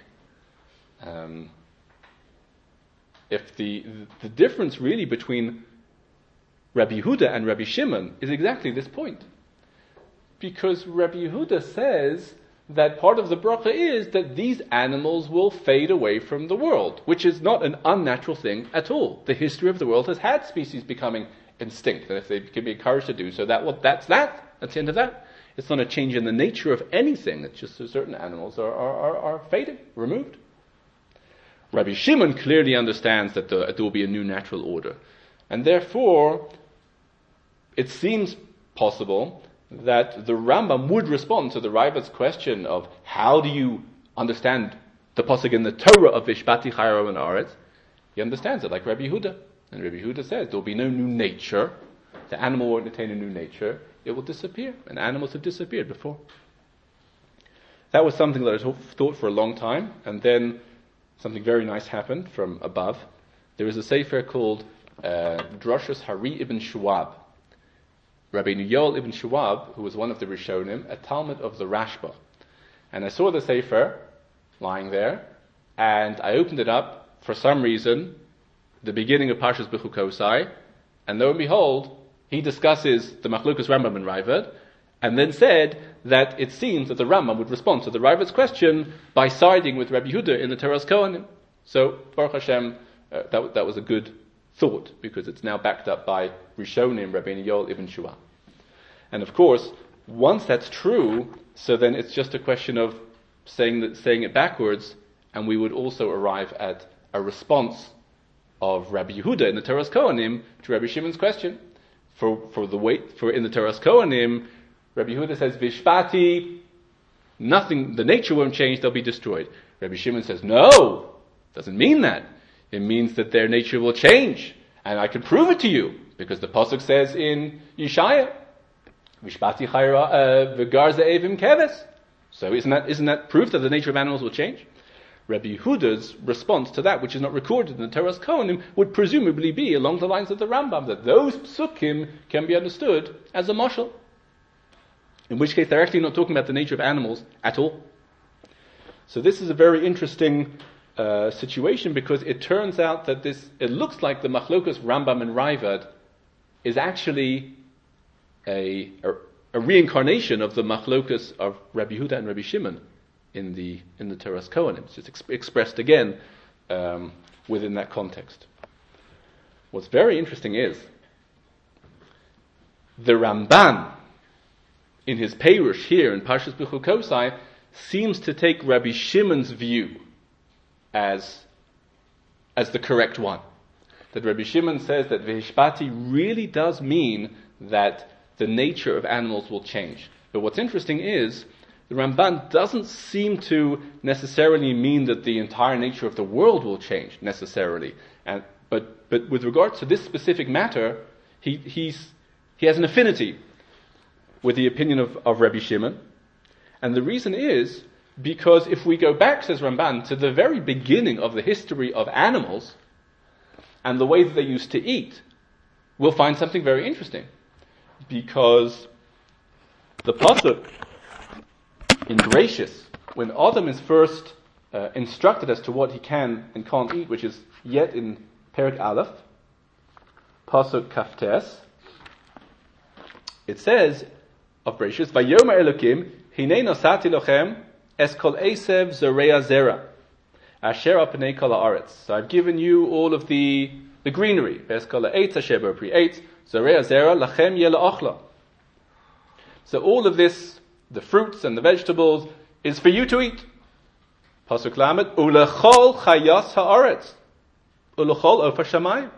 if the difference really between Rabbi Yehuda and Rabbi Shimon is exactly this point. Because Rabbi Yehuda says that part of the bracha is that these animals will fade away from the world, which is not an unnatural thing at all. The history of the world has had species becoming extinct, and if they can be encouraged to do so, that's the end of that. It's not a change in the nature of anything, it's just that certain animals are fading, removed. Rabbi Shimon clearly understands that there will be a new natural order, and therefore it seems possible that the Rambam would respond to the Raivad's question of how do you understand the pasuk in the Torah of Vishbati Chayra min ha'aretz. He understands it like Rabbi Yehuda. And Rabbi Yehuda says there will be no new nature. The animal won't attain a new nature. It will disappear. And animals have disappeared before. That was something that I thought for a long time. And then something very nice happened from above. There is a sefer called Drashos Hari ibn Shuab. Rabbi Yoel ibn Shuab, who was one of the Rishonim, a Talmud of the Rashba. And I saw the sefer lying there, and I opened it up for some reason, the beginning of Parshas Bechukosai, and lo and behold, he discusses the Machlukas Rambam and Raivad, and then said that it seems that the Rambam would respond to the Raivad's question by siding with Rabbi Yehuda in the Teras Kohanim. So, Baruch Hashem, that was a good thought, because it's now backed up by Rishonim, Rabbi Yoel ibn Shuab. And of course, once that's true, so then it's just a question of saying it backwards, and we would also arrive at a response of Rabbi Yehuda in the Teras Kohanim to Rabbi Shimon's question. For in the Teras Kohanim, Rabbi Yehuda says, Vishpati, nothing, the nature won't change, they'll be destroyed. Rabbi Shimon says, no, doesn't mean that. It means that their nature will change. And I can prove it to you, because the pasuk says in Yeshaya, Vishpati chayra v'gar ze'evim keves. So isn't that proof that the nature of animals will change? Rabbi Yehuda's response to that, which is not recorded in the Teras Kohanim, would presumably be along the lines of the Rambam, that those psukim can be understood as a mashal. In which case they're actually not talking about the nature of animals at all. So this is a very interesting situation, because it turns out that it looks like the Machlokas Rambam and Raivad is actually a reincarnation of the Machlokas of Rabbi Yehuda and Rabbi Shimon in the Teras Kohanim. It's just expressed again within that context. What's very interesting is the Ramban in his Peirush here in Parshas Bechukosai seems to take Rabbi Shimon's view as the correct one. that Rabbi Shimon says that Vehishpati really does mean that the nature of animals will change. But what's interesting is, the Ramban doesn't seem to necessarily mean that the entire nature of the world will change, necessarily. But with regards to this specific matter, he has an affinity with the opinion of Rabbi Shimon. And the reason is because if we go back, says Ramban, to the very beginning of the history of animals and the way that they used to eat, we'll find something very interesting. Because the pasuk in Bereshis, when Adam is first instructed as to what he can and can't eat, which is yet in Perek Aleph, pasuk Kaftes, it says of Bereshis, Vayomer Elokim, Hinei nosati lochem es kol esev zorea zera, asher al pnei kol haaretz. So I've given you all of the greenery, es kol ha'etz asher bo pri eitz, zorea zera lachem yeh la'ochla. So all of this, the fruits and the vegetables, is for you to eat. Pasuk Lamed, ulechol chayas haaretz, ulechol ofa shamayim.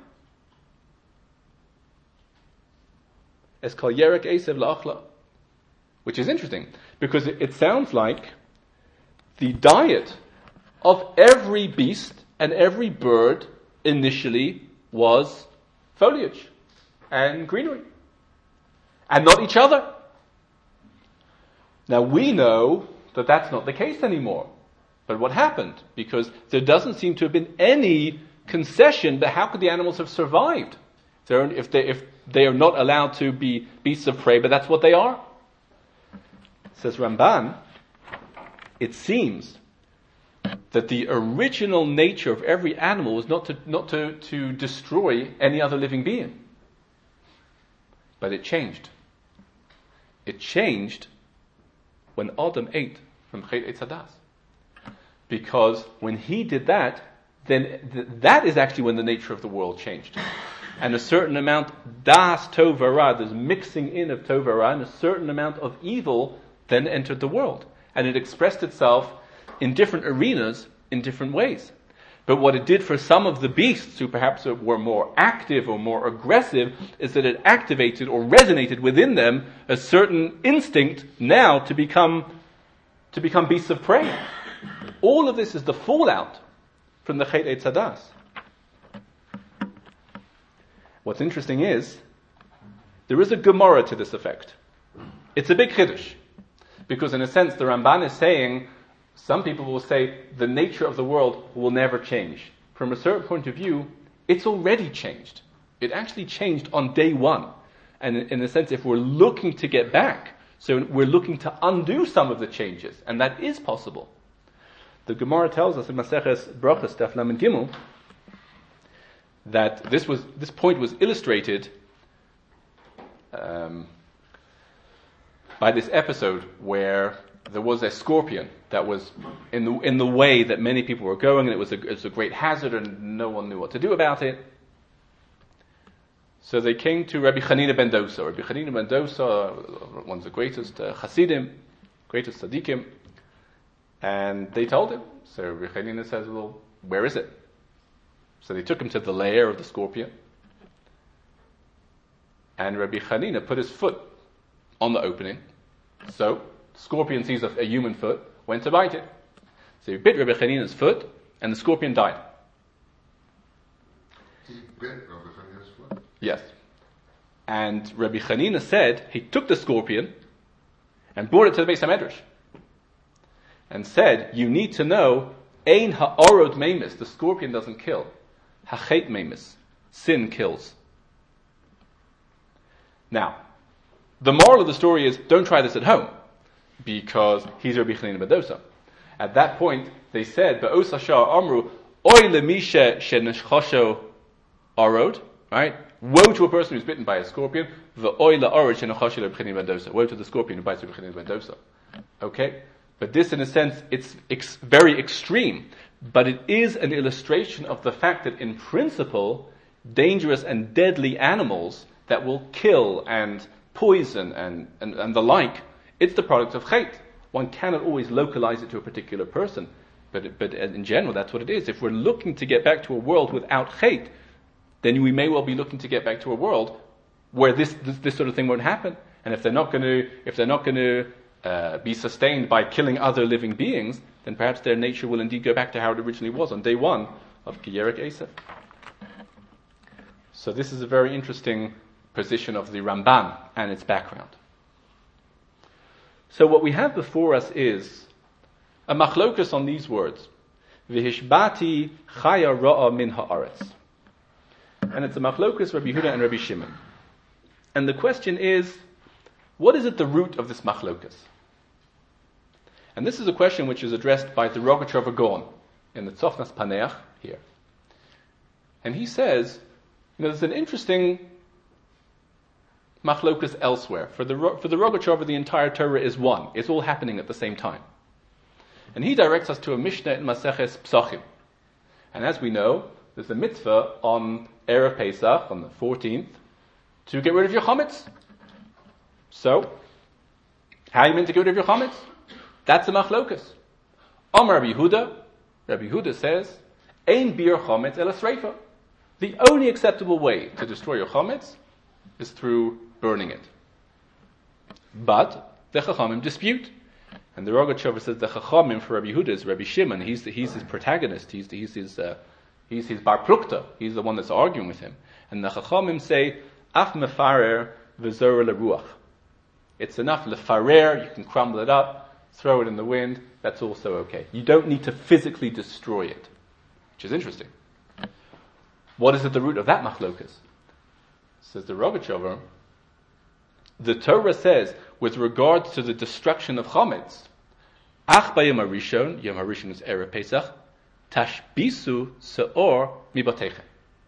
Es kol yerek esev la'ochla. Which is interesting, because it sounds like the diet of every beast and every bird initially was foliage and greenery, and not each other. Now we know that that's not the case anymore. But what happened? Because there doesn't seem to have been any concession, but how could the animals have survived? If they are not allowed to be beasts of prey, but that's what they are. Says Ramban, it seems that the original nature of every animal was not to destroy any other living being. But it changed. It changed when Adam ate from Chet Eitz Hadas. Because when he did that, then that is actually when the nature of the world changed. And a certain amount, das tov v'ra, there's mixing in of tov v'ra, and a certain amount of evil then entered the world. And it expressed itself in different arenas, in different ways. But what it did for some of the beasts who perhaps were more active or more aggressive is that it activated or resonated within them a certain instinct now to become beasts of prey. All of this is the fallout from the Chet Eitz Hadas. What's interesting is, there is a Gemara to this effect. It's a big chiddush. Because in a sense, the Ramban is saying, some people will say, the nature of the world will never change. From a certain point of view, it's already changed. It actually changed on day one. And in a sense, if we're looking to get back, so we're looking to undo some of the changes, and that is possible. The Gemara tells us in Maseches Brachos, Daf Lamed Gimel, that this point was illustrated by this episode where there was a scorpion that was in the way that many people were going, and it was a great hazard, and no one knew what to do about it. So they came to Rabbi Chanina ben Dosa. Rabbi Chanina ben Dosa, one of the greatest Hasidim, greatest Tzaddikim, and they told him. So Rabbi Chanina says, well, where is it? So they took him to the lair of the scorpion, and Rabbi Chanina put his foot on the opening. So the scorpion sees a human foot, went to bite it. So he bit Rabbi Chanina's foot, and the scorpion died. He bit Rabbi Chanina's foot? Yes. And Rabbi Chanina said he took the scorpion and brought it to the Beis HaMedrash and said, you need to know, Ein ha'orod meimis, the scorpion doesn't kill. Hachet meimis, sin kills. Now, the moral of the story is, don't try this at home, because he's Rabbi Chanina ben Dosa. At that point, they said, Ba'os hashar amru, oy lemisha sheneshchosho arod, right? Woe to a person who's bitten by a scorpion, v'oy la'orod sheneshchosho Rabbi Chanina ben Dosa. Woe to the scorpion who bites Rabbi Chanina ben Dosa. Okay? But this, in a sense, it's very extreme. But it is an illustration of the fact that, in principle, dangerous and deadly animals that will kill and poison and the like, it's the product of Chet. One cannot always localize it to a particular person. But in general, that's what it is. If we're looking to get back to a world without Chet, then we may well be looking to get back to a world where this sort of thing won't happen. And if they're not going to be sustained by killing other living beings, then perhaps their nature will indeed go back to how it originally was on day one of Kiyerek Esav. So this is a very interesting position of the Ramban and its background. So what we have before us is a machlokus on these words. V'hishbati chaya ra'a min ha'aretz. And it's a machlokus Rabbi Yehuda and Rabbi Shimon. And the question is, what is at the root of this machlokus? And this is a question which is addressed by the Rogachover Gaon in the Tzofnas Paneach here. And he says, there's an interesting machlokus elsewhere. For the Rogachover, the entire Torah is one. It's all happening at the same time. And he directs us to a Mishnah in Maseches Psachim. And as we know, there's a mitzvah on Erev Pesach, on the 14th, to get rid of your chametz. So, how are you meant to get rid of your chametz? That's a machlokus. Amar Rabbi Yehuda says, Ein bir chametz ela sreifa. The only acceptable way to destroy your chametz is through burning it. But the Chachamim dispute. And the Rogachover says the Chachamim for Rabbi Yehuda is Rabbi Shimon. He's his protagonist. He's his bar plukta. He's the one that's arguing with him. And the Chachamim say, Af mefarer v'zor leruach. It's enough lefarer. You can crumble it up, throw it in the wind. That's also okay. You don't need to physically destroy it, which is interesting. What is at the root of that machlokas? Says the Rogachover, the Torah says, with regard to the destruction of chametz, ach b'yom harishon, Yom Harishon is Erev Pesach, tashbisu seor mibatechem.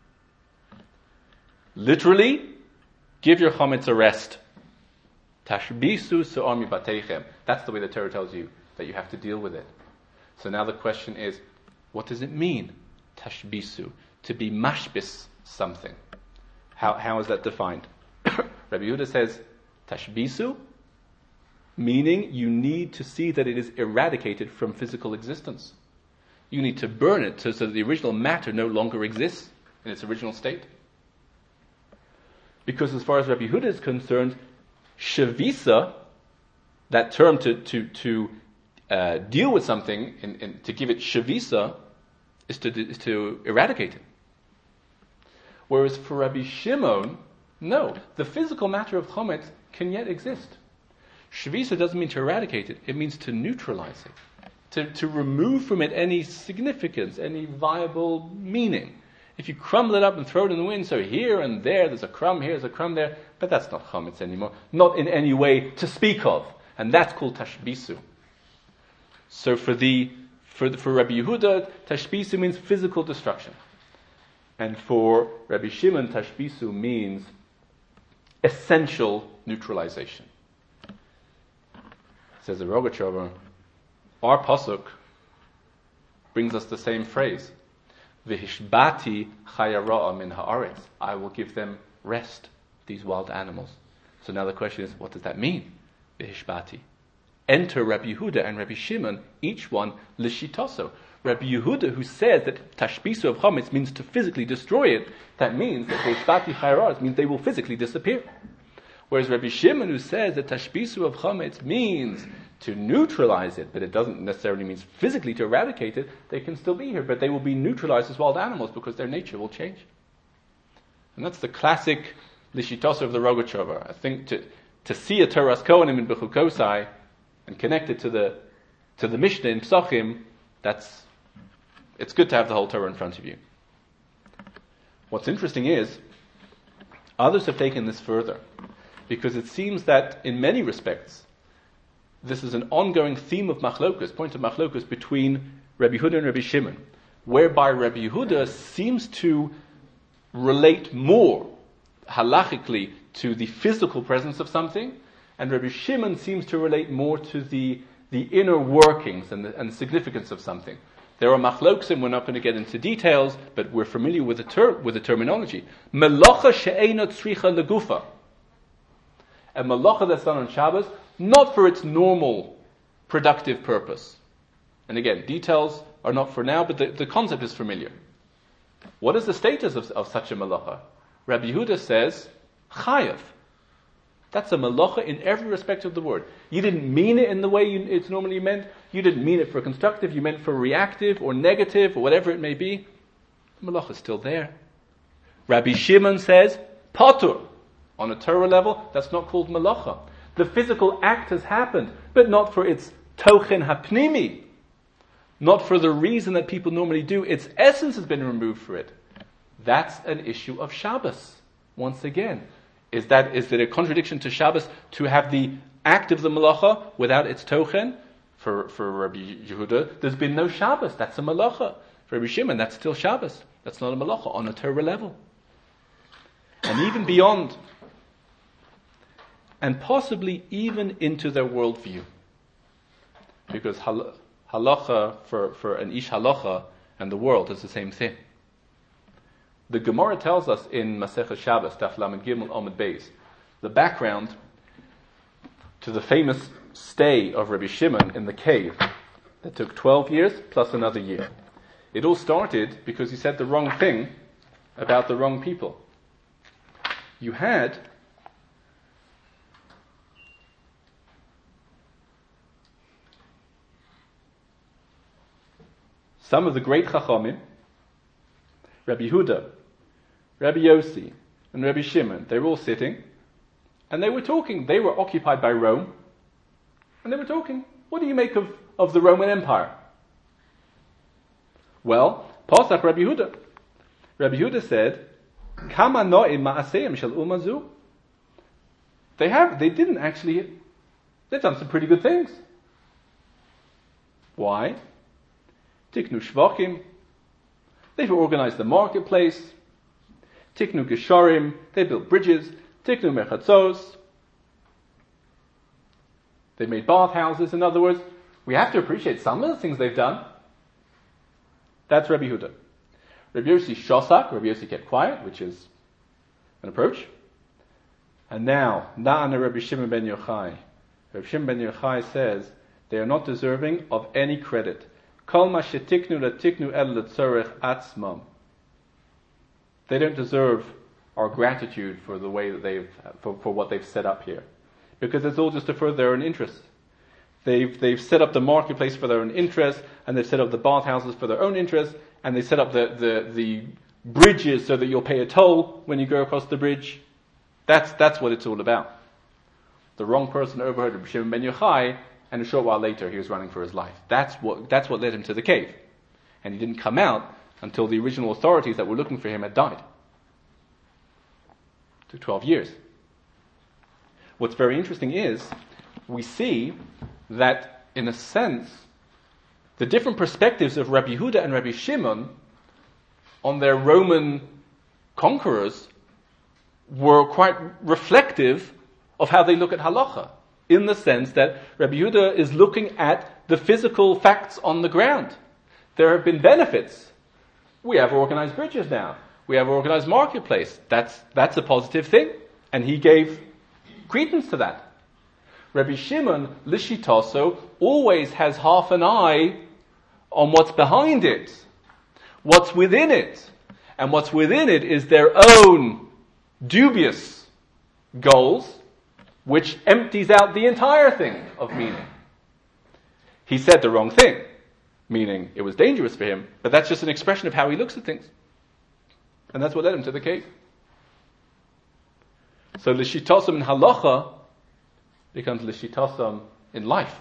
Literally, give your chametz a rest. Tashbisu seor mibatechem. That's the way the Torah tells you that you have to deal with it. So now the question is, what does it mean, tashbisu? To be mashbis something. How is that defined? Rabbi Yehuda says, tashbisu, meaning you need to see that it is eradicated from physical existence. You need to burn it so that the original matter no longer exists in its original state. Because as far as Rabbi Yehuda is concerned, shavisa, that term to deal with something, to give it shavisa, is to eradicate it. Whereas for Rabbi Shimon, no, the physical matter of chametz can yet exist. Shavisa doesn't mean to eradicate it, it means to neutralize it, to remove from it any significance, any viable meaning. If you crumble it up and throw it in the wind, so here and there's a crumb here, there's a crumb there, but that's not chametz anymore, not in any way to speak of, and that's called tashbisu. So for Rabbi Yehuda, tashbisu means physical destruction. And for Rabbi Shimon, tashbisu means essential neutralization. Says the Rogachover, our pasuk brings us the same phrase. V'hishbati chaya ra'a min ha'aretz. I will give them rest, these wild animals. So now the question is, what does that mean? V'hishbati. Enter Rabbi Yehuda and Rabbi Shimon, each one lishitoso. Rabbi Yehuda, who says that tashbisu of chametz means to physically destroy it, that means that v'hishbati chaya ra'a means they will physically disappear. Whereas Rabbi Shimon, who says that tashbisu of chametz means to neutralize it, but it doesn't necessarily mean physically to eradicate it, they can still be here, but they will be neutralized as wild animals because their nature will change. And that's the classic lishitosa of the Rogachover. I think to see a Toras Kohanim in Bechukosai and connect it to the Mishnah in Psachim, it's good to have the whole Torah in front of you. What's interesting is, others have taken this further, because it seems that in many respects, this is an ongoing theme of machlokus, point of machlokus between Rabbi Yehuda and Rabbi Shimon, whereby Rabbi Yehuda seems to relate more halachically to the physical presence of something, and Rabbi Shimon seems to relate more to the inner workings and the significance of something. There are machlokusim, we're not going to get into details, but we're familiar with the terminology. Melacha she'eina tzricha legufa. A melacha that's done on Shabbos, not for its normal productive purpose. And again, details are not for now, but the concept is familiar. What is the status of such a malacha? Rabbi Yehuda says, chayav. That's a malacha in every respect of the word. You didn't mean it in the way it's normally meant. You didn't mean it for constructive. You meant for reactive or negative or whatever it may be. The malacha is still there. Rabbi Shimon says, patur. On a Torah level, that's not called malacha. The physical act has happened, but not for its tochen hapnimi. Not for the reason that people normally do. Its essence has been removed for it. That's an issue of Shabbos. Once again, is it a contradiction to Shabbos to have the act of the malacha without its tochen? For Rabbi Yehuda, there's been no Shabbos. That's a malacha. For Rabbi Shimon, that's still Shabbos. That's not a malacha on a Torah level. And even beyond, and possibly even into their worldview. Because halacha for an ish halacha and the world is the same thing. The Gemara tells us in Masechah Shabbos, Daf Lamed Gimel Amud Beis, the background to the famous stay of Rabbi Shimon in the cave that took 12 years plus another year. It all started because he said the wrong thing about the wrong people. You had some of the great Chachamim, Rabbi Yehuda, Rabbi Yossi, and Rabbi Shimon, they were all sitting, and they were talking. They were occupied by Rome, and they were talking. What do you make of the Roman Empire? Well, Pasach Rabbi Yehuda. Rabbi Yehuda said, Kama no'im ma'aseim shel umazu. They've done some pretty good things. Why? Tiknu shvachim. They've organized the marketplace. Tiknu gesharim. They built bridges. Tiknu mechatzos. They made bathhouses. In other words, we have to appreciate some of the things they've done. That's Rabbi Yehuda. Rabbi Yossi shosak. Rabbi Yossi kept quiet, which is an approach. And now, Na'ana Rabbi Shimon ben Yochai. Rabbi Shimon ben Yochai says they are not deserving of any credit. Kol ma shetiknu latiknu el letzorech atzmam. They don't deserve our gratitude for the way that for what they've set up here, because it's all just to further their own interests. They've set up the marketplace for their own interest, and they've set up the bathhouses for their own interest, and they set up the bridges so that you'll pay a toll when you go across the bridge. That's what it's all about. The wrong person overheard Rabbi Shimon ben Yochai, and a short while later he was running for his life. That's what led him to the cave. And he didn't come out until the original authorities that were looking for him had died. It took 12 years. What's very interesting is, we see that, in a sense, the different perspectives of Rabbi Yehuda and Rabbi Shimon on their Roman conquerors were quite reflective of how they look at halacha, in the sense that Rabbi Yehuda is looking at the physical facts on the ground. There have been benefits. We have organized bridges now. We have organized marketplace. That's a positive thing. And he gave credence to that. Rabbi Shimon, Lishitaso, always has half an eye on what's behind it, what's within it. And what's within it is their own dubious goals, which empties out the entire thing of meaning. He said the wrong thing, meaning it was dangerous for him, but that's just an expression of how he looks at things. And that's what led him to the cave. So Lishitasam in halacha becomes Lishitasam in life.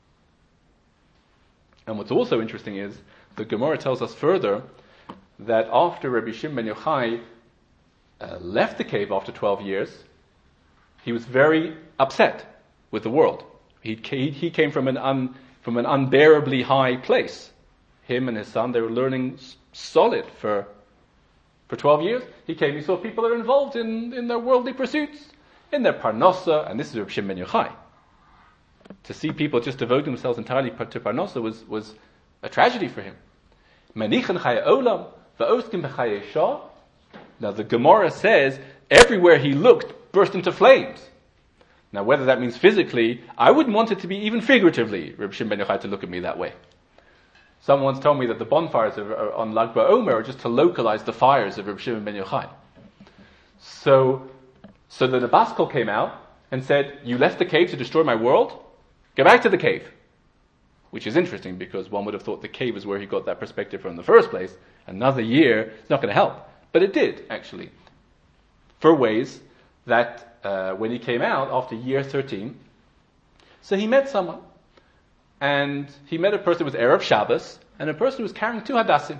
And what's also interesting is, the Gemara tells us further that after Rabbi Shimon ben Yochai left the cave after 12 years, he was very upset with the world. He came from an unbearably high place. Him and his son, they were learning solid for 12 years. He saw people that are involved in their worldly pursuits, in their parnasa, and this is Rabbi Shimon ben Yochai. To see people just devoting themselves entirely to parnasa was a tragedy for him. Manichan chaya olam va'oskim b'chayei shah. Now the Gemara says everywhere he looked burst into flames. Now whether that means physically, I wouldn't want it to be even figuratively, Rabbi Shimon ben Yochai, to look at me that way. Someone once told me that the bonfires on Lag BaOmer are just to localize the fires of Reb Shimon ben Yochai. So the Nabaskel came out and said, you left the cave to destroy my world? Go back to the cave. Which is interesting, because one would have thought the cave is where he got that perspective from in the first place. Another year, it's not going to help. But it did, actually. For ways that when he came out after year 13, so he met someone. And he met a person who was Erev Shabbos, and a person who was carrying 2 hadassim.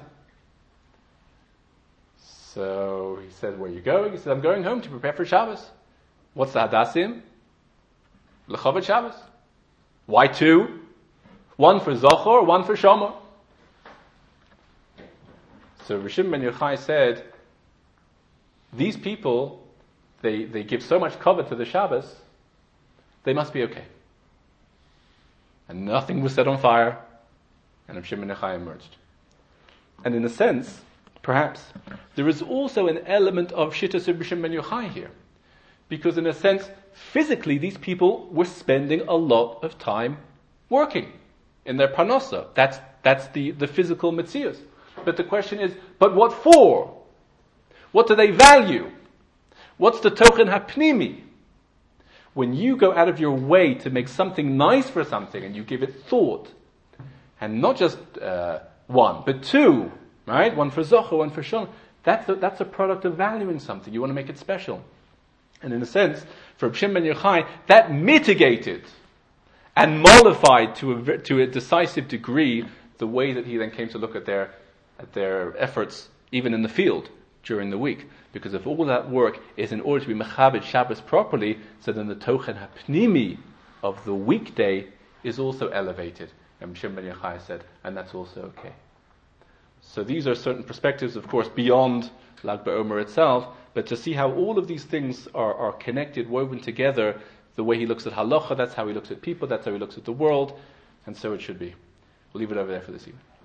So he said, where are you going? He said, I'm going home to prepare for Shabbos. What's the hadassim? L'chavod Shabbos. Why 2? 1 for Zochor, 1 for Shomer. So Reb Shimon ben Yochai said, these people, they give so much kavod to the Shabbos, they must be okay. And nothing was set on fire, and Reb Shimon ben Yochai emerged. And in a sense, perhaps, there is also an element of Shittas Reb Shimon ben Yochai here. Because in a sense, physically, these people were spending a lot of time working in their parnasa. That's the physical metzius. But the question is, but what for? What do they value? What's the tochen hapnimi? When you go out of your way to make something nice for something and you give it thought, and not just 1, but 2, right? 1 for Zochor, 1 for Shom. That's a product of valuing something. You want to make it special. And in a sense, for Reb Shimon ben Yochai, that mitigated and mollified to a decisive degree the way that he then came to look at their efforts, even in the field during the week. Because if all that work is in order to be mechabed Shabbos properly, so then the tochen hapnimi of the weekday is also elevated. And Reb Shimon ben Yochai said, and that's also okay. So these are certain perspectives, of course, beyond Lag BaOmer itself, but to see how all of these things are connected, woven together, the way he looks at halacha, that's how he looks at people, that's how he looks at the world, and so it should be. We'll leave it over there for this evening.